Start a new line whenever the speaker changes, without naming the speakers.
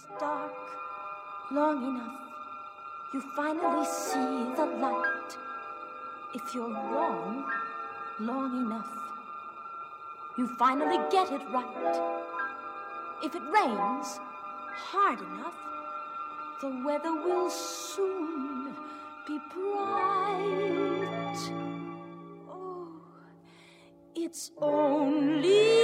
dark long enough, you finally see the light. If you're wrong long enough, you finally get it right. If it rains hard enough, the weather will soon be bright. Oh, it's only